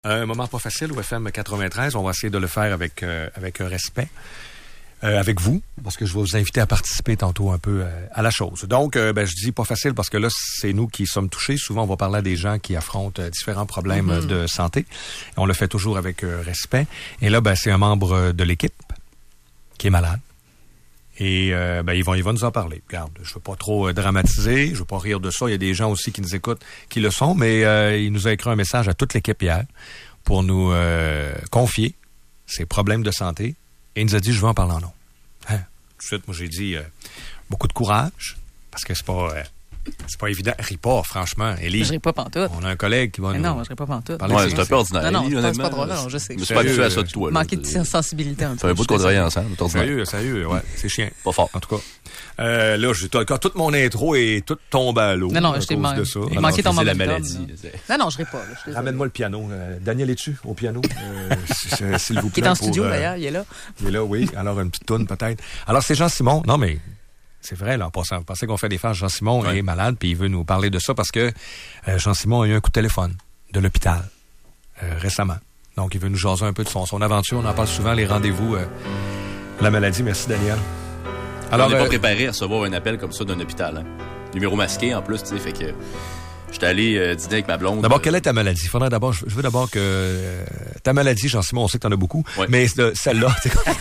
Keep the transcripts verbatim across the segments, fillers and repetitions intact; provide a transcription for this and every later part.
Un moment pas facile au F M quatre-vingt-treize. On va essayer de le faire avec, euh, avec respect. Euh, avec vous, parce que je vais vous inviter à participer tantôt un peu euh, à la chose. Donc, euh, ben, je dis pas facile parce que là, c'est nous qui sommes touchés. Souvent, on va parler à des gens qui affrontent euh, différents problèmes mm-hmm. de santé. Et on le fait toujours avec euh, respect. Et là, ben, c'est un membre de l'équipe qui est malade. Et euh, ben, ils vont, ils vont nous en parler. Regarde, je veux pas trop euh, dramatiser, je veux pas rire de ça. Il y a des gens aussi qui nous écoutent, qui le sont, mais euh, il nous a écrit un message à toute l'équipe hier pour nous euh, confier ses problèmes de santé. Et il nous a dit, je veux en parler en nom. Hein? Tout de suite, moi, j'ai dit, euh, beaucoup de courage, parce que c'est pas... Euh, C'est pas évident. Ris pas, franchement. Élie, je ris pas pantoute. On a un collègue qui va mais nous... Non, je ris pas pantoute. Ouais, c'est un peu ordinaire. Non, non, Élie, c'est pas drôle. Non, je sais. Je me suis pas habitué à ça de toi. Manquer de sensibilité un peu. C'est un bout de qu'on travaille ensemble. Sérieux, sérieux, ouais. C'est chiant. Pas fort. En tout cas. Euh, là, j'ai encore toute mon intro est toute tombée à l'eau. Non, non, je t'ai man... de ça. Il manquait ton momentum. C'est la maladie. Non, non, je ris pas. Ramène-moi le piano. Euh, Daniel est-tu au piano? Euh, s'il vous plaît. Qui est en studio, pour, euh, d'ailleurs. Il est là. Il est là, oui. Alors, une petite toune, peut-être. Alors, c'est Jean-Simon. Non, mais... C'est vrai, là, en passant. Vous pensez qu'on fait des farces. Jean-Simon ouais. est malade, puis il veut nous parler de ça parce que euh, Jean-Simon a eu un coup de téléphone de l'hôpital euh, récemment. Donc, il veut nous jaser un peu de son, son aventure. On en parle souvent, les rendez-vous, euh, la maladie. Merci, Daniel. Alors, on n'est euh, pas préparé à recevoir un appel comme ça d'un hôpital. Hein. Numéro masqué, en plus, tu sais, fait que... J'étais allé euh, dîner avec ma blonde. D'abord, euh... quelle est ta maladie? Faudrait d'abord, je veux d'abord que euh, ta maladie, Jean-Simon, on sait que t'en as beaucoup, ouais. mais euh, celle-là, c'est quoi?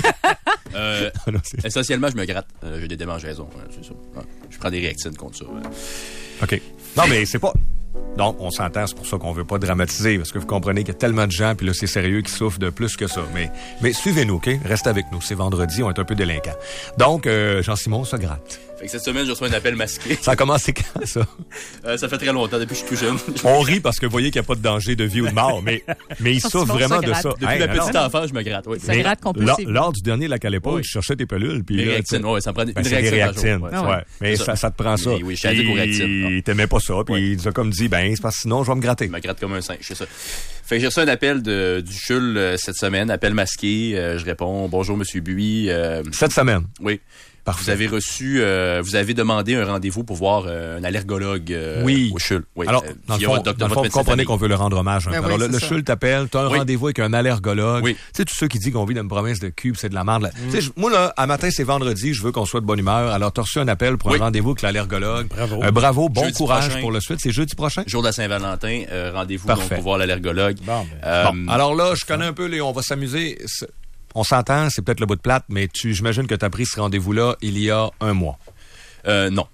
euh, non, c'est... Essentiellement, je me gratte. Euh, j'ai des démangeaisons, hein, c'est ça. Ouais. Je prends des réactines contre ça. Ouais. OK. Non, mais c'est pas... Donc, on s'entend, c'est pour ça qu'on veut pas dramatiser, parce que vous comprenez qu'il y a tellement de gens, puis là, c'est sérieux, qui souffrent de plus que ça. Mais, mais suivez-nous, OK? Restez avec nous. C'est vendredi, on est un peu délinquants. Donc, euh, Jean-Simon se gratte. Fait que cette semaine, je reçois un appel masqué. Ça a commencé quand, ça? Euh, ça fait très longtemps, depuis que je suis tout jeune. On rit parce que vous voyez qu'il n'y a pas de danger de vie ou de mort, mais, mais il souffre vraiment de ça. Depuis hey, la petite enfance, je me gratte, oui. Ça gratte compulsivement. Lors du dernier lac à l'épaule, oui. tu cherchais tes pelules. Puis les là, réactines, oui, ça me prend une ben, réaction. Des réactines, ouais. Ah ouais. ouais. Mais ça, ça te prend ça. Oui, oui, je suis addict aux réactines. Il t'aimait pas ça, puis oui. il nous a comme dit, ben, c'est parce que sinon, je vais me gratter. Je me gratte comme un singe, c'est ça. Fait que j'ai reçu un appel de, du C H U L euh, cette semaine, appel masqué. Euh, je réponds, bonjour, Monsieur Buis. Euh, cette semaine? Oui. Parfait. Vous avez reçu, euh, vous avez demandé un rendez-vous pour voir euh, un allergologue euh, oui. au C H U L. Oui. Alors, dans le fond, votre, dans le fond vous comprenez qu'on veut le rendre hommage. Hein. Ben Alors, oui, le, le C H U L t'appelle, tu as un oui. rendez-vous avec un allergologue. Oui. Tu sais, tous ceux qui disent qu'on vit dans une province de cul, c'est de la merde. Mm. Tu sais, moi, là, à matin, c'est vendredi, je veux qu'on soit de bonne humeur. Alors, tu as reçu un appel pour oui. un rendez-vous avec l'allergologue. Bravo. Euh, bravo, bon jeudi courage prochain. Pour le suite. C'est jeudi prochain? Jour de la Saint-Valentin, euh, rendez-vous donc, pour voir l'allergologue. Bon, ben. euh, bon. Alors là, je connais un peu, les, on va s'amuser. On s'entend, c'est peut-être le bout de plate, mais tu, j'imagine que tu as pris ce rendez-vous-là il y a un mois. Euh, non.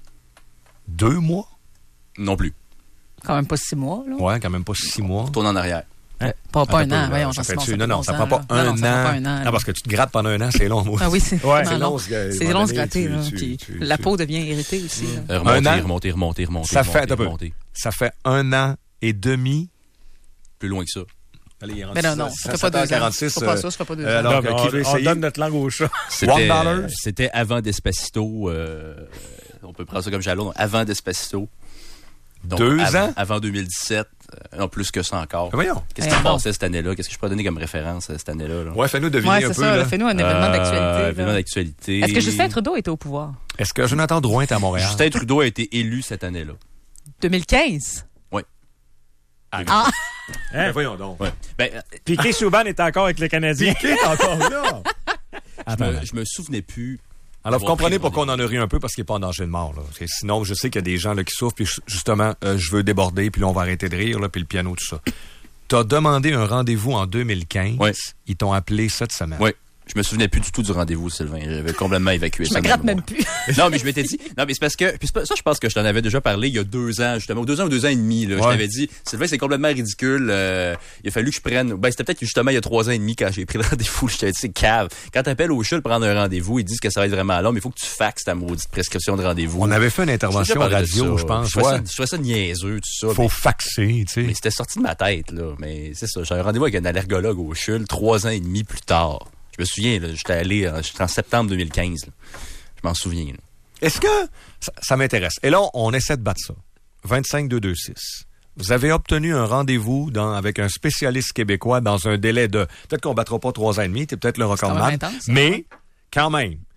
Deux mois? Non plus. Quand même pas six mois, là. Ouais, quand même pas six mois. On tourne en arrière. Hein? Pas, pas un an, voyons, ça fait ça non, non, ça prend pas un non, an. Ça prend pas un an. Non, parce que tu te grattes pendant un an, c'est long, moi. Ah oui, c'est ouais, c'est long. C'est long de se gratter, tu, là. Tu, puis tu, la tu, peau devient irritée aussi. Euh, remonter, remonter, remonter, remonter, ça fait, remonter. Ça fait un an et demi. Plus loin que ça. Allez, il mais non, non, ça fait pas deux ans. Ça fait pas ça, ça fait pas deux ans. Alors, non, qui veut essayer? On donne notre langue au chat. C'était, c'était avant Despacito. Euh, on peut prendre ça comme jalon. Avant Despacito. Donc, deux av- ans? Avant deux mille dix-sept. Euh, non, plus que ça encore. Voyons. Qu'est-ce qui se passait cette année-là? Qu'est-ce que je peux donner comme référence cette année-là? Là? Ouais, fais-nous deviner ouais, un c'est peu. Ça, là. Fais-nous un événement euh, d'actualité. Un événement d'actualité. Est-ce que Justin Trudeau était au pouvoir? Est-ce que Jonathan Drouin est à Montréal? Justin Trudeau a été élu cette année-là. deux mille quinze? Oui. Ah! ah. Hein? Ben voyons donc. Ouais. Ben, euh, Piquet Souban est encore avec le Canadien. Piquet est encore là! je, me, je me souvenais plus. Alors, vous comprenez pourquoi on en a ri un peu, parce qu'il n'est pas en danger de mort. Là. Sinon, je sais qu'il y a des gens là, qui souffrent, puis justement, euh, je veux déborder, puis là, on va arrêter de rire, là, puis le piano, tout ça. Tu as demandé un rendez-vous en deux mille quinze. Oui. Ils t'ont appelé cette semaine. Oui. Je me souvenais plus du tout du rendez-vous, Sylvain. J'avais complètement évacué je ça. Je me gratte même plus. Non, mais je m'étais dit... Non, mais c'est parce que... Puis ça, je pense que je t'en avais déjà parlé il y a deux ans, justement. Ou deux ans ou deux ans et demi, là. Ouais. Je t'avais dit, Sylvain, c'est complètement ridicule. Euh, il a fallu que je prenne... Ben, c'était peut-être justement il y a trois ans et demi quand j'ai pris le rendez-vous. Je t'avais dit, c'est cave. Quand t'appelles au C H U L pour prendre un rendez-vous, ils disent que ça va être vraiment long, mais il faut que tu faxes ta maudite prescription de rendez-vous. On avait fait une intervention radio, je pense. Je trouvais, ouais. ça, je trouvais ça niaiseux, tout ça. Faut mais, faxer, tu sais. Mais c'était sorti de ma tête, là. Mais c'est ça. J'ai un rendez-vous avec un allergologue au C H U L trois ans et demi plus tard. Je me souviens, là, j'étais allé, j'étais en septembre deux mille quinze. Là. Je m'en souviens. Là. Est-ce que ça, ça m'intéresse? Et là, on, on essaie de battre ça. vingt-cinq deux vingt-six. Vous avez obtenu un rendez-vous dans, avec un spécialiste québécois dans un délai de... Peut-être qu'on ne battra pas trois ans et demi, c'est peut-être le record de man, mais quand même,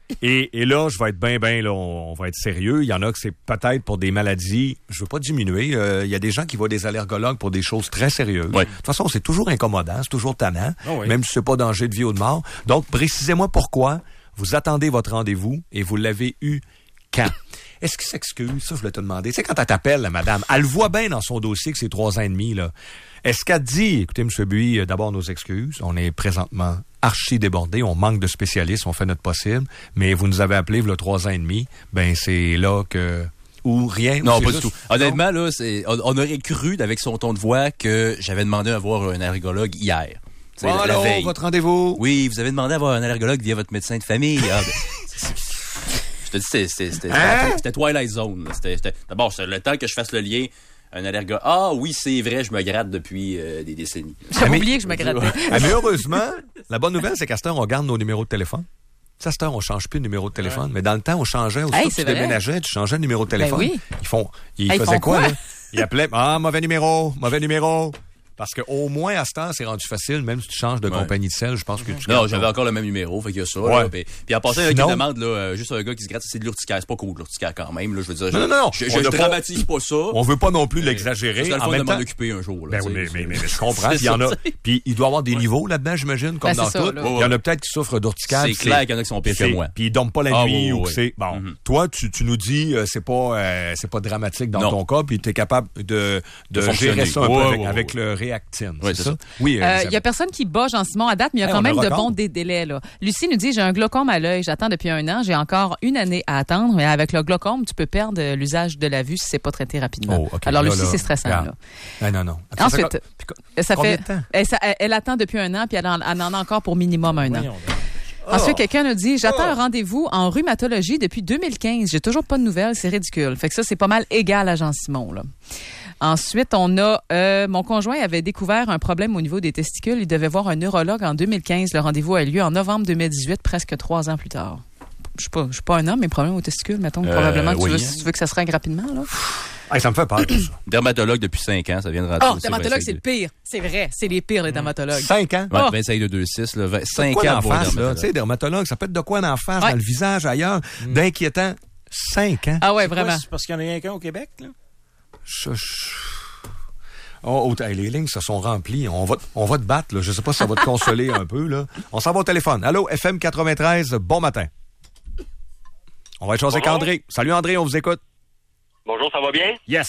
Et, et là, je vais être bien, bien, là, on, on va être sérieux. Il y en a que c'est peut-être pour des maladies. Je veux pas diminuer. Euh, il y a des gens qui voient des allergologues pour des choses très sérieuses. Ouais. De toute façon, c'est toujours incommodant, c'est toujours tannant, Oh oui. même si c'est pas danger de vie ou de mort. Donc, précisez-moi pourquoi vous attendez votre rendez-vous et vous l'avez eu quand? Est-ce qu'il s'excuse? Ça, je voulais te demander. Tu sais, quand elle t'appelle, la madame, elle le voit bien dans son dossier que c'est trois ans et demi, là. Est-ce qu'elle te dit, écoutez, M. Buis, d'abord nos excuses, on est présentement archi débordé, on manque de spécialistes, on fait notre possible, mais vous nous avez appelé, il y a trois ans et demi, ben c'est là que... Ou rien? Non, ou pas c'est du juste... tout. Honnêtement, là, c'est, on, on aurait cru, avec son ton de voix, que j'avais demandé à voir un allergologue hier. Bon, la, la alors, veille. votre rendez-vous? Oui, vous avez demandé à voir un allergologue via votre médecin de famille. Ah, ben, c'est, c'est, je te dis, c'était, c'était, c'était, Hein? c'était Twilight Zone. Là. C'était, c'était, d'abord, c'est le temps que je fasse le lien. Un allergologue. Ah oui, c'est vrai, je me gratte depuis euh, des décennies. J'avais mais- oublié que je me grattais. Ah, mais heureusement, la bonne nouvelle, c'est qu'à cette heure, on garde nos numéros de téléphone. Ça, à cette heure, on change plus de numéro de téléphone. Ouais. Mais dans le temps, on changeait. Aussitôt Hey, que tu c'est vrai. déménageais, tu changeais de numéro de téléphone. Ben oui. Ils font, ils Hey, ils faisaient font quoi, quoi? là? Ils appelaient, ah, mauvais numéro, mauvais numéro. Parce qu'au moins, à cette heure, c'est rendu facile. Même si tu changes de Ouais. compagnie de sel, je pense que tu Non, gardes j'avais ton- encore le même numéro, fait qu'il y a ça. Ouais. Là, puis, puis en passant, là, qui Sinon- demande, là, euh, juste un gars qui se gratte, c'est de l'urticaire. C'est pas cool, l'urticaire, quand même, là, je veux dire. Non, je, non, non. Je, On je, je a pas- dramatise pas ça. On veut pas non plus Mais- l'exagérer. Parce que le En fond, même de m'en temps, occuper un jour. Là, ben oui, tu mais, sais, mais, mais, c'est- mais je comprends. c'est Puis il y en a. ça, tu sais. Puis il doit y avoir des niveaux là-dedans, j'imagine, comme Ben, dans c'est ça, tout. là. Il y en a peut-être qui souffrent d'urticaire. C'est puis clair qu'il y en a qui sont pires que c'est- moi. Puis ils dorment pas la Ah, nuit oui, ou oui, c'est bon. Mhm. Toi, tu, tu nous dis euh, c'est pas euh, c'est pas dramatique dans Non. ton cas, puis tu es capable de de, De fonctionner. gérer ça un peu Ouais, avec, ouais, avec ouais. le Réactine. Ouais, c'est c'est ça? ça. Oui. Il euh, Elisabeth. y a personne qui bat Jean-Simon à date, mais il y a Hey, quand on a même un de record. bons dé- délais. Là. Lucie nous dit, j'ai un glaucome à l'œil, j'attends depuis un an, j'ai encore une année à attendre, mais avec le glaucome, tu peux perdre euh, l'usage de la vue si c'est pas traité rapidement. Oh, ok. Alors Là, Lucie, là, c'est stressant. regarde. Là. Ah, non, non. Ensuite, Ça fait- puis co- Ça combien fait, de temps? elle, ça- elle- elle attend depuis un an, puis elle en, elle en a encore pour minimum un an. Voyons donc. Ensuite, quelqu'un nous dit, j'attends un rendez-vous en rhumatologie depuis deux mille quinze. J'ai toujours pas de nouvelles, c'est ridicule. Fait que ça, c'est pas mal égal à Jean-Simon, là. Ensuite, on a, euh, mon conjoint avait découvert un problème au niveau des testicules. Il devait voir un neurologue en deux mille quinze. Le rendez-vous a eu lieu en novembre deux mille dix-huit, presque trois ans plus tard. Je suis pas, je suis pas un homme, mais problème aux testicules, mettons, Euh, probablement que tu oui. veux, tu veux que ça se règle rapidement, là. Hey, ça me fait peur, tout ça. Dermatologue depuis cinq ans, ça vient de rentrer. Oh, aussi, dermatologue, vingt-cinq c'est de- le pire. C'est vrai, c'est les pires, les dermatologues. Cinq ans? Ouais, Oh. vingt-cinq de deux six, là, vingt- cinq Quoi ans d'en pour un face, là? Tu dermatologue. sais, dermatologue, ça peut être de quoi d'en face, Ouais. dans le visage, ailleurs, d'inquiétant. Cinq ans? Ah ouais, C'est quoi, vraiment. c'est parce qu'il y en a rien qu'un au Québec, là? Je- je- Oh, oh, hey, les lignes se sont remplies. On va, on va te battre, là. Je sais pas si ça va te consoler un peu, là. On s'en va au téléphone. Allô, F M quatre-vingt-treize, bon matin. On va être chose avec Bonjour. André. Salut André, on vous écoute. Bonjour, ça va bien? Yes.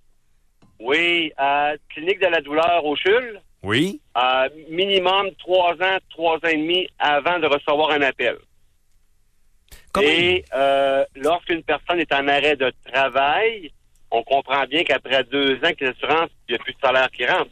Oui, à Clinique de la douleur au CHUL, Oui. euh, minimum trois ans, trois ans et demi avant de recevoir un appel. Comment? Et euh, lorsqu'une personne est en arrêt de travail, on comprend bien qu'après deux ans que l'assurance, il n'y a plus de salaire qui rentre.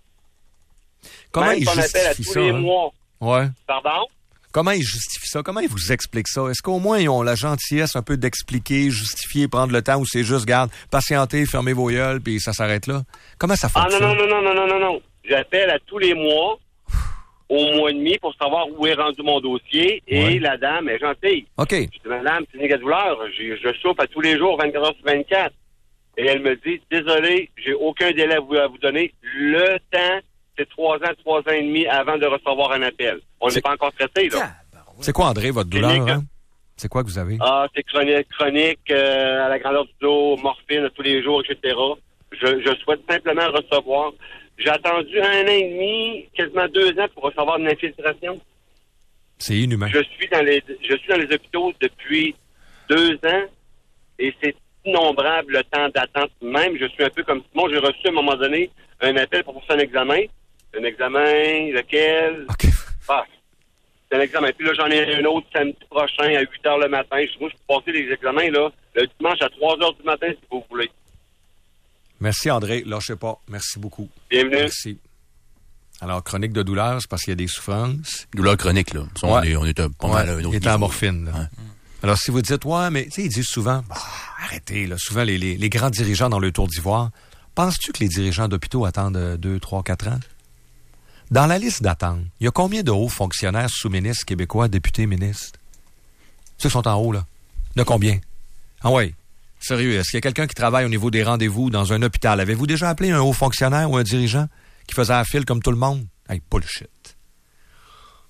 Comment Même il si on appelle à justifie tous ça? les hein? mois. Ouais. Pardon? Comment ils justifient ça? Comment ils vous expliquent ça? Est-ce qu'au moins ils ont la gentillesse un peu d'expliquer, justifier, prendre le temps ou c'est juste, garde, patienter, fermez vos gueules puis ça s'arrête là? Comment ça Ah non, fonctionne? non, non, non, non, non, non, non. J'appelle à tous les mois, au mois et demi, pour savoir où est rendu mon dossier. Et Ouais. la dame est gentille. OK. Je dis, madame, clinique à douleur, j'ai- je souffre à tous les jours, vingt-quatre heures sur vingt-quatre. Et elle me dit, désolé, j'ai aucun délai à vous, à vous donner. Le temps, c'est trois ans, trois ans et demi avant de recevoir un appel. On C'est- n'est pas encore traité, là. C'est quoi, André, votre douleur? Clinique, Hein? C'est quoi que vous avez? Ah, c'est chronique, chronique, euh, à la grandeur du dos, morphine à tous les jours, et cetera. Je, je souhaite simplement recevoir. J'ai attendu un an et demi, quasiment deux ans pour recevoir une infiltration. C'est inhumain. Je suis dans les, je suis dans les hôpitaux depuis deux ans et c'est innombrable le temps d'attente. Même, je suis un peu comme Simon. J'ai reçu à un moment donné un appel pour faire un examen. Un examen, lequel? OK. Ah, c'est un examen. Puis là, j'en ai un autre samedi prochain à huit heures le matin. Je, moi, je peux passer les examens, là, le dimanche à trois heures du matin, si vous voulez. Merci, André. Lâchez pas. Merci beaucoup. Bienvenue. Merci. Alors, chronique de douleur, c'est parce qu'il y a des souffrances. Douleur chronique, là. Ça, on Ouais. est, on est un, pas Ouais, mal à un autre il est niveau. en morphine. là. Ouais. Alors, si vous dites, ouais, mais tu sais, ils disent souvent, bah, arrêtez, là, souvent les, les, les grands dirigeants dans le tour d'ivoire, penses-tu que les dirigeants d'hôpitaux attendent deux, trois, quatre ans? Dans la liste d'attente, il y a combien de hauts fonctionnaires sous-ministres québécois, députés, ministres? Ceux qui sont en haut, là. De combien? Ah ouais. Sérieux, est-ce qu'il y a quelqu'un qui travaille au niveau des rendez-vous dans un hôpital? Avez-vous déjà appelé un haut fonctionnaire ou un dirigeant qui faisait la file comme tout le monde? Hey, bullshit.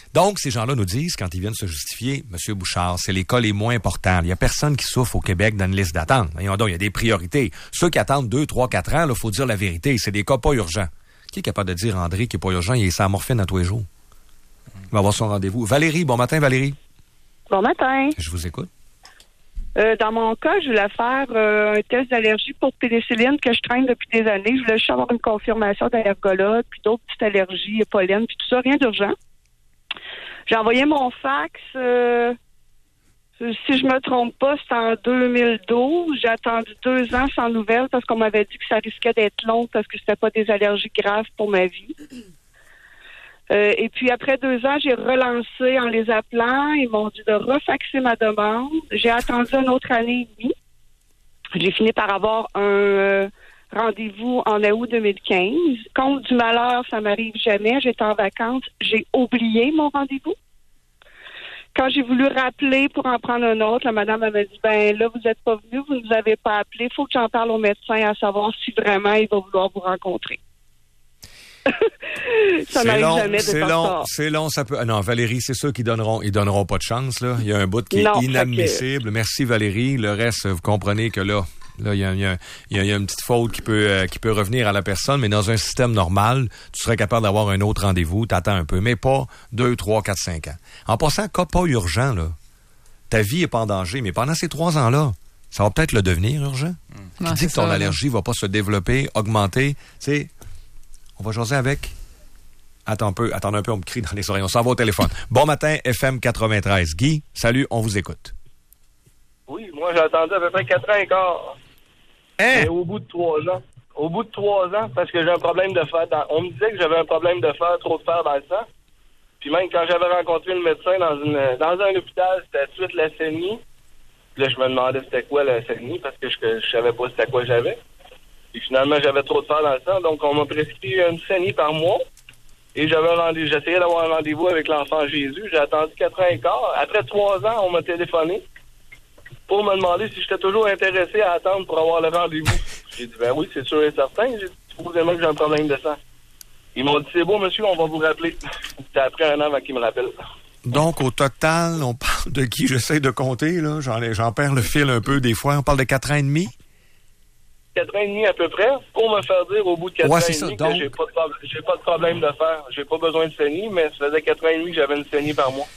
Donc, ces gens-là nous disent, quand ils viennent se justifier, Monsieur Bouchard, c'est les cas les moins importants. Il n'y a personne qui souffre au Québec dans une liste d'attente. Voyons donc, il y a des priorités. Ceux qui attendent deux, trois, quatre ans, il faut dire la vérité. C'est des cas pas urgents. Qui est capable de dire, André, qui n'est pas urgent, il est sa morphine à tous les jours? Il va avoir son rendez-vous. Valérie, bon matin, Valérie. Bon matin. Je vous écoute. Euh, dans mon cas, je voulais faire euh, un test d'allergie pour pénicilline que je traîne depuis des années. Je voulais juste avoir une confirmation d'allergologue, puis d'autres petites allergies, pollen, puis tout ça, rien d'urgent. J'ai envoyé mon fax, euh, si je me trompe pas, c'était en deux mille douze. J'ai attendu deux ans sans nouvelles parce qu'on m'avait dit que ça risquait d'être long parce que c'était pas des allergies graves pour ma vie. Euh, et puis après deux ans, j'ai relancé en les appelant. Ils m'ont dit de refaxer ma demande. J'ai attendu une autre année et demie. J'ai fini par avoir un euh, rendez-vous en août deux mille quinze. Compte du malheur, ça m'arrive jamais. J'étais en vacances. J'ai oublié mon rendez-vous. Quand j'ai voulu rappeler pour en prendre un autre, la madame m'a dit, ben là, vous n'êtes pas venu, vous ne nous avez pas appelé. Il faut que j'en parle au médecin à savoir si vraiment il va vouloir vous rencontrer. Ça c'est n'arrive long, jamais de c'est faire long, ça. c'est long, ça peut. Ah non, Valérie, c'est ceux qui donneront, ils donneront pas de chance là. Il y a un bout qui Non, est inadmissible. Que... Merci Valérie. Le reste, vous comprenez que là, là, il y a, il y a, il y a, il y a une petite faute qui peut, euh, qui peut revenir à la personne, mais dans un système normal, tu serais capable d'avoir un autre rendez-vous. T'attends un peu, mais pas deux, trois, quatre, cinq ans. En passant, cas pas urgent là. Ta vie est pas en danger, mais pendant ces trois ans-là, ça va peut-être le devenir urgent. Mmh. Qui dit que ton ça, allergie là. va pas se développer, augmenter, tu sais. On va jaser avec. Attends un peu, attends un peu, on me crie dans les oreilles. On s'en va au téléphone. Bon matin, F M quatre-vingt-treize. Guy, salut, on vous écoute. Oui, moi j'ai attendu à peu près quatre ans et quart. Hein? Mais au bout de trois ans. Au bout de trois ans, parce que j'ai un problème de fer. Dans... On me disait que j'avais un problème de fer, trop de fer dans le sang. Puis même quand j'avais rencontré le médecin dans une dans un hôpital, c'était tout de suite la leucémie. Puis là, je me demandais c'était quoi la leucémie, parce que je, je savais pas c'était quoi j'avais. Et finalement, j'avais trop de fer dans le sang, donc on m'a prescrit une saignée par mois. Et j'avais un rendez-vous, j'essayais d'avoir un rendez-vous avec l'enfant Jésus. J'ai attendu quatre ans et quart. Après trois ans, on m'a téléphoné pour me demander si j'étais toujours intéressé à attendre pour avoir le rendez-vous. J'ai dit, ben oui, c'est sûr et certain. J'ai dit, supposément que j'ai un problème de sang. Ils m'ont dit, c'est beau, monsieur, on va vous rappeler. C'était après un an avant qu'ils me rappellent. Donc, au total, on parle de qui? J'essaie de compter, là. J'en, j'en perds le fil un peu des fois. On parle de quatre ans et demi? Quatre ans et demi à peu près, pour me faire dire au bout de quatre ouais, ans et ça, demi donc... que j'ai pas, de, j'ai pas de problème de fer. J'ai pas besoin de saignée, mais ça faisait quatre ans et demi que j'avais une saignée par mois.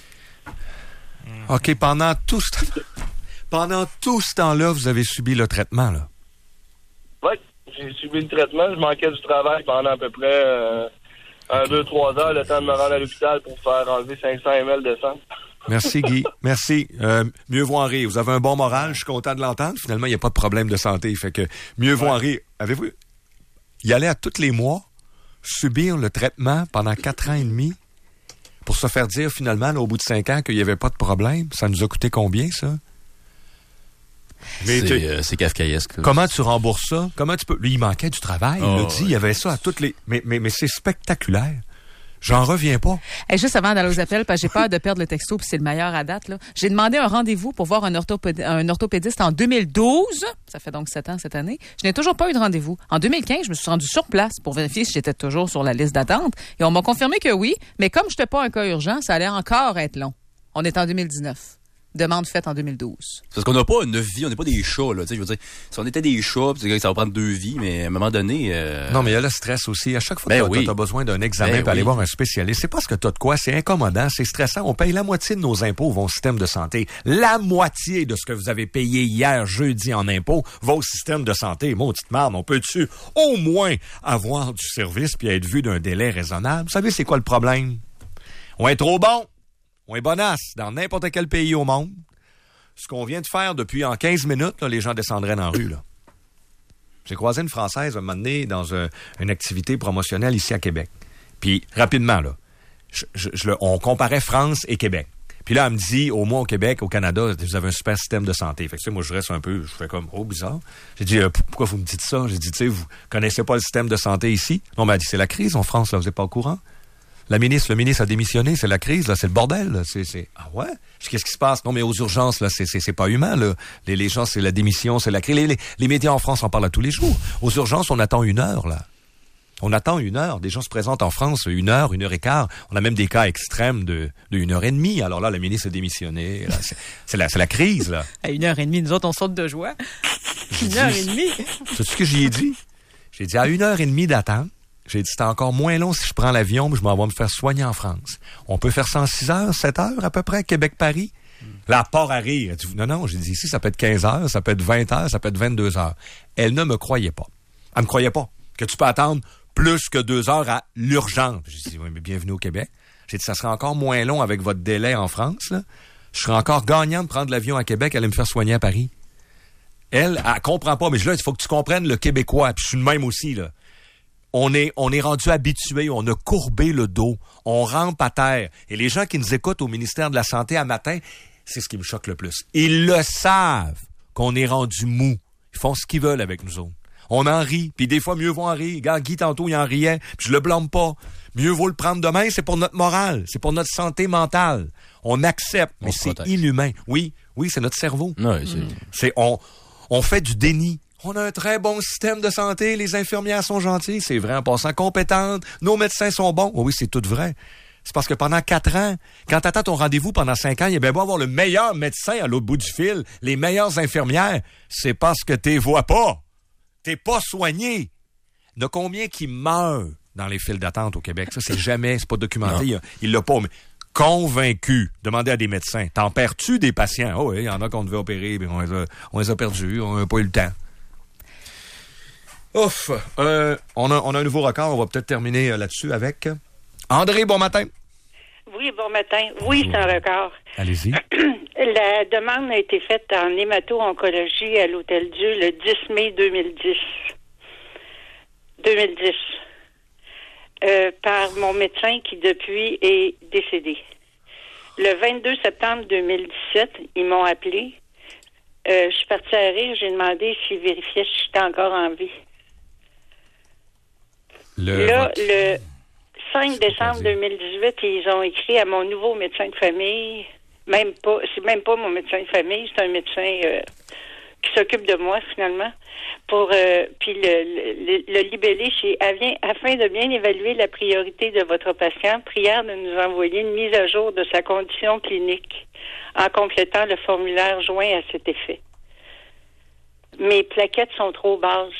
OK, pendant tout ce temps... pendant tout ce temps-là, vous avez subi le traitement, là? Oui, j'ai subi le traitement. Je manquais du travail pendant à peu près euh, un, deux, trois heures, le temps de me rendre à l'hôpital pour faire enlever cinq cents millilitres de sang. Merci, Guy. Merci. Euh, mieux vaut en rire. Vous avez un bon moral. Je suis content de l'entendre. Finalement, il n'y a pas de problème de santé. Fait que mieux vaut ouais. en rire. Avez-vous y aller à tous les mois, subir le traitement pendant quatre ans et demi pour se faire dire finalement, là, au bout de cinq ans, qu'il n'y avait pas de problème? Ça nous a coûté combien, ça? Mais c'est, tu... euh, c'est kafkaïesque. Là. Comment tu rembourses ça? Comment tu peux... Lui, il manquait du travail. Oh, il l'a dit. Ouais. Il y avait ça à toutes les... Mais, mais, mais c'est spectaculaire. J'en reviens pas. Et juste avant d'aller aux appels, parce que j'ai peur de perdre le texto, puis c'est le meilleur à date, là. J'ai demandé un rendez-vous pour voir un, orthopéd... un orthopédiste en deux mille douze. Ça fait donc sept ans cette année. Je n'ai toujours pas eu de rendez-vous. En deux mille quinze, je me suis rendue sur place pour vérifier si j'étais toujours sur la liste d'attente. Et on m'a confirmé que oui. Mais comme je n'étais pas un cas urgent, ça allait encore être long. On est en deux mille dix-neuf. Demande faite en deux mille douze. Parce qu'on n'a pas neuf vies, on n'est pas des chats, là. Tu sais, je veux dire, si on était des chats, ça va prendre deux vies, mais à un moment donné. Euh... Non, mais il y a le stress aussi. À chaque fois ben que oui. tu as besoin d'un examen ben pour aller oui. voir un spécialiste, c'est parce que tu as de quoi, c'est incommodant, c'est stressant. On paye la moitié de nos impôts au système de santé. La moitié de ce que vous avez payé hier, jeudi, en impôts, va au système de santé. Mon petite marde, on peut-tu au moins avoir du service puis être vu d'un délai raisonnable? Vous savez, c'est quoi le problème? On est trop bon. On est bonasse dans n'importe quel pays au monde. Ce qu'on vient de faire depuis en quinze minutes, là, les gens descendraient dans la rue. Là. J'ai croisé une Française un moment donné dans un, une activité promotionnelle ici à Québec. Puis, rapidement, là, je, je, je, on comparait France et Québec. Puis là, elle me dit, au moins au Québec, au Canada, vous avez un super système de santé. Fait que, tu sais, moi, je reste un peu, je fais comme, oh, bizarre. J'ai dit, euh, pourquoi vous me dites ça? J'ai dit, tu sais, vous connaissez pas le système de santé ici? Non, mais elle dit, c'est la crise en France, là, vous n'êtes pas au courant? La ministre, le ministre a démissionné, c'est la crise, là, c'est le bordel, là. C'est, c'est, ah ouais? Qu'est-ce qui se passe? Non, mais aux urgences, là, c'est, c'est, c'est pas humain, là. Les, les gens, c'est la démission, c'est la crise. Les, les, les médias en France en parlent à tous les jours. Aux urgences, on attend une heure, là. On attend une heure. Des gens se présentent en France une heure, une heure et quart. On a même des cas extrêmes de, de une heure et demie. Alors là, le ministre a démissionné. Là, c'est, c'est, la, c'est la crise, là. À une heure et demie, nous autres, on saute de joie. Une heure et demie. C'est ce que j'y ai dit. J'ai dit à une heure et demie d'attente. J'ai dit, c'est encore moins long si je prends l'avion, mais je m'en vais me faire soigner en France. On peut faire ça en six heures, sept heures à peu près, Québec-Paris. Là, part à rire. Elle dit, non, non, j'ai dit, ici, ça peut être quinze heures, ça peut être vingt heures, ça peut être vingt-deux heures. Elle ne me croyait pas. Elle me croyait pas que tu peux attendre plus que deux heures à l'urgence. J'ai dit, oui, mais bienvenue au Québec. J'ai dit, ça serait encore moins long avec votre délai en France, là. Je serais encore gagnant de prendre l'avion à Québec, aller me faire soigner à Paris. Elle, elle comprend pas, mais je dis là, il faut que tu comprennes le Québécois, puis je suis le même aussi, là. On est, on est rendu habitué, on a courbé le dos, on rampe à terre. Et les gens qui nous écoutent au ministère de la Santé à matin, c'est ce qui me choque le plus. Ils le savent qu'on est rendu mou. Ils font ce qu'ils veulent avec nous autres. On en rit, puis des fois, mieux vaut en rire. Regarde, Guy, tantôt, il en riait, puis je le blâme pas. Mieux vaut le prendre demain, c'est pour notre morale, c'est pour notre santé mentale. On accepte, mais c'est inhumain. Oui, oui, c'est notre cerveau. Ouais, c'est... c'est on, on fait du déni. On a un très bon système de santé, les infirmières sont gentilles, c'est vrai en passant, compétentes, nos médecins sont bons. Oh oui, c'est tout vrai. C'est parce que pendant quatre ans, quand t'attends ton rendez-vous pendant cinq ans, il y a bien beau avoir le meilleur médecin à l'autre bout du fil, les meilleures infirmières, c'est parce que t'es vois pas. T'es pas soigné. Il y en a combien qui meurent dans les files d'attente au Québec? Ça, c'est jamais, c'est pas documenté. Il, il l'a pas, mais convaincu. Demandez à des médecins. T'en perds-tu des patients? Oh oui, il y en a qu'on devait opérer, mais on les a, on les a perdus, on n'a pas eu le temps. Ouf! Euh, on, a, on a un nouveau record. On va peut-être terminer euh, là-dessus avec André. Bon matin. Oui, bon matin. Oui, c'est un record. Allez-y. La demande a été faite en hémato-oncologie à l'Hôtel-Dieu le dix mai deux mille dix. deux mille dix. Euh, par mon médecin qui, depuis, est décédé. Le vingt-deux septembre deux mille dix-sept, ils m'ont appelé. Euh, je suis partie à rire. J'ai demandé s'ils vérifiaient si j'étais encore en vie. Le Là, vote. le cinq décembre deux mille dix-huit, ils ont écrit à mon nouveau médecin de famille, même pas, c'est même pas mon médecin de famille, c'est un médecin euh, qui s'occupe de moi finalement, pour euh, puis le, le, le libellé chez Avien, afin de bien évaluer la priorité de votre patient, prière de nous envoyer une mise à jour de sa condition clinique en complétant le formulaire joint à cet effet. Mes plaquettes sont trop basses.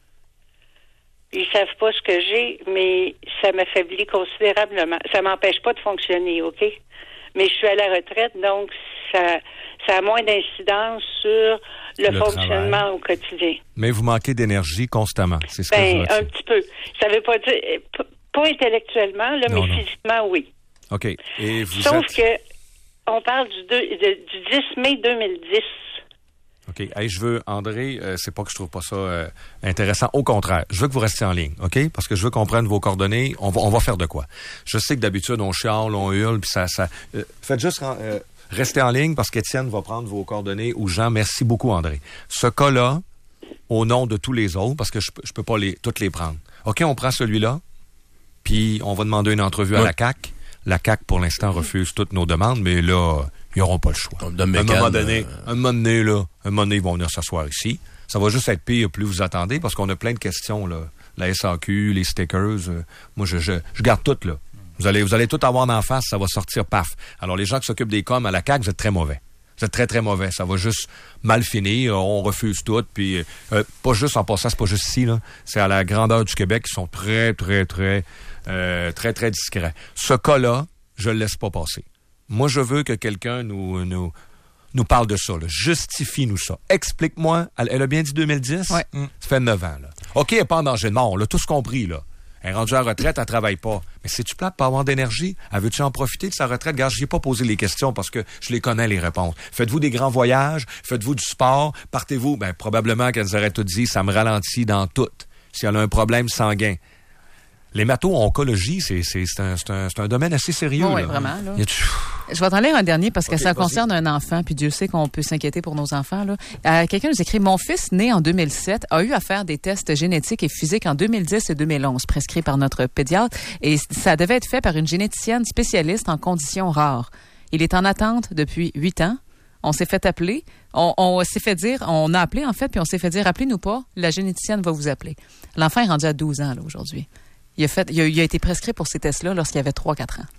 Ils savent pas ce que j'ai, mais ça m'affaiblit considérablement. Ça m'empêche pas de fonctionner, OK? Mais je suis à la retraite, donc ça, ça a moins d'incidence sur le, Le fonctionnement travail. au quotidien. Mais vous manquez d'énergie constamment. C'est ce Ben, que je un petit peu. Ça veut pas dire... p- Pas intellectuellement, là, Non, mais non. physiquement, oui. OK. Et vous Sauf êtes... que on parle du, deux, de- du dix mai deux mille dix. OK. Hey, je veux, André, euh, c'est pas que je trouve pas ça euh, intéressant. Au contraire, je veux que vous restiez en ligne, OK? Parce que je veux qu'on prenne vos coordonnées. On va, on va faire de quoi? Je sais que d'habitude, on chiale, on hurle, puis ça... ça euh, faites juste euh, rester en ligne parce qu'Étienne va prendre vos coordonnées ou Jean. Merci beaucoup, André. Ce cas-là, au nom de tous les autres, parce que je, je peux pas les, toutes les prendre. OK, on prend celui-là, puis on va demander une entrevue Oui. à la C A Q. La C A Q, pour l'instant, refuse toutes nos demandes, mais là... Ils n'auront pas le choix. Comme À un Dom moment Mécan, donné, euh, un moment donné, là, un moment donné, ils vont venir s'asseoir ici. Ça va juste être pire plus vous attendez parce qu'on a plein de questions, là. La S A Q, les stickers, euh, moi, je, je, je garde tout, là. Vous allez, vous allez tout avoir en face, ça va sortir, paf. Alors, les gens qui s'occupent des coms à la C A Q, vous êtes très mauvais. Vous êtes très, très mauvais. Ça va juste mal finir. On refuse tout. Puis, euh, pas juste en passant, c'est pas juste ici, là. C'est à la grandeur du Québec qui sont très, très, très, euh, très, très discrets. Ce cas-là, je le laisse pas passer. Moi, je veux que quelqu'un nous, nous, nous parle de ça. Là. Justifie-nous ça. Explique-moi. Elle, elle a bien dit deux mille dix? Ouais. Mm. Ça fait neuf ans. Là. OK, elle n'est pas en danger de mort. On l'a tous compris. Là. Elle est rendue à la retraite, elle ne travaille pas. Mais c'est-tu plate pas avoir d'énergie? Elle veut-tu en profiter de sa retraite? Regarde, je n'ai pas posé les questions parce que je les connais, les réponses. Faites-vous des grands voyages? Faites-vous du sport? Partez-vous? Ben, probablement qu'elle nous aurait tout dit, ça me ralentit dans tout. Si elle a un problème sanguin. L'hémato-oncologie, c'est, c'est, c'est, un, c'est, un, c'est un domaine assez sérieux. Oui, là. vraiment. Là. Y a-tu... Je vais t'en lire un dernier parce que Okay, ça vas-y. concerne un enfant, puis Dieu sait qu'on peut s'inquiéter pour nos enfants. Là. Euh, quelqu'un nous écrit « Mon fils, né en deux mille sept, a eu à faire des tests génétiques et physiques en deux mille dix et deux mille onze, prescrits par notre pédiatre, et ça devait être fait par une généticienne spécialiste en conditions rares. Il est en attente depuis huit ans. On s'est fait appeler, on, on s'est fait dire, on a appelé en fait, puis on s'est fait dire, appelez-nous pas, la généticienne va vous appeler. » L'enfant est rendu à douze ans là, aujourd'hui. Il a, fait, il a, il a été prescrit pour ces tests-là lorsqu'il avait trois quatre ans.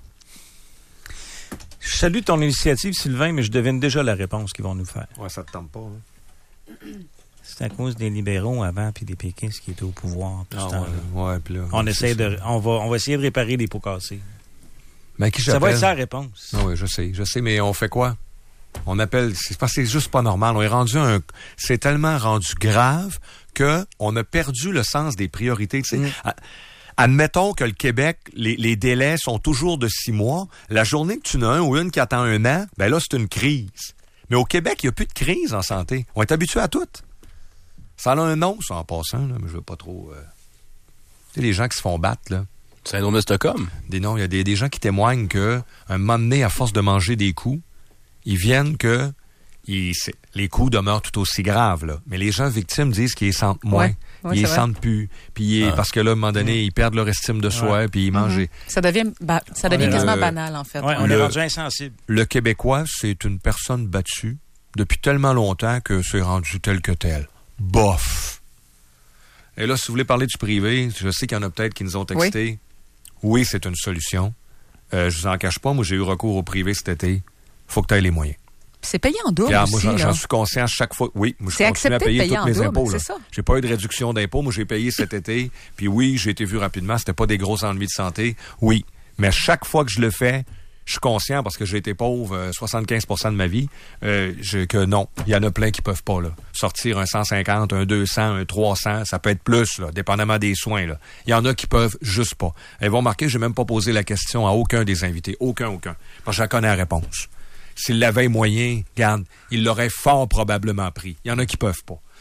Je salue ton initiative, Sylvain, mais je devine déjà la réponse qu'ils vont nous faire. Ouais, ça te tente pas, hein? C'est à cause des libéraux avant puis des péquistes qui étaient au pouvoir. Ah, ouais, ouais, puis là, on ouais, essaie de, on va, on va essayer de réparer les pots cassés. Mais qui ça j'appelle? va être ça la réponse. Ah oui, je sais, je sais, mais on fait quoi? On appelle, c'est parce que c'est juste pas normal. On est rendu un, c'est tellement rendu grave que on a perdu le sens des priorités. Tu sais. Mm. Admettons que le Québec, les, les délais sont toujours de six mois. La journée que tu en as un ou une qui attend un an, ben là, c'est une crise. Mais au Québec, il n'y a plus de crise en santé. On est habitué à tout. Ça a un nom, ça, en passant, là, mais je veux pas trop... Euh... Tu sais, les gens qui se font battre, là. Syndrome de Stockholm. Des noms, il y a des, des gens qui témoignent que un moment donné, à force de manger des coups, ils viennent que ils, les coups demeurent tout aussi graves, là. Mais les gens victimes disent qu'ils les sentent moins. Ouais, ouais, ils les vrai. sentent plus. Puis ah. parce que là, à un moment donné, mmh. ils perdent leur estime de soi, ouais. puis ils mangent. Mmh. Ça devient, ba- ça devient le, quasiment banal, en fait. Ouais, on le, est rendu insensible. Le Québécois, c'est une personne battue depuis tellement longtemps que c'est rendu tel que tel. Bof! Et là, si vous voulez parler du privé, je sais qu'il y en a peut-être qui nous ont texté. Oui, oui c'est une solution. Euh, je vous en cache pas, moi, j'ai eu recours au privé cet été. Faut que tu aies les moyens. C'est payé en double Puis, aussi, moi, j'en, là. j'en suis conscient chaque fois. Oui, moi, je c'est continue à payer, payer tous mes double, impôts. Là. C'est ça. J'ai pas eu de réduction d'impôts. Moi, j'ai payé cet été. Puis oui, j'ai été vu rapidement. C'était pas des gros ennuis de santé. Oui. Mais chaque fois que je le fais, je suis conscient, parce que j'ai été pauvre euh, soixante-quinze pour cent de ma vie, euh, je, que non, il y en a plein qui peuvent pas là. Sortir un cent cinquante, un deux cents, un trois cents, ça peut être plus, là, dépendamment des soins. Là. Il y en a qui peuvent juste pas. Elles vont remarquer, j'ai même pas posé la question à aucun des invités. Aucun, aucun. Parce que je connais la réponse. S'il l'avait moyen, regarde, il l'aurait fort probablement pris. Il y en a qui peuvent pas.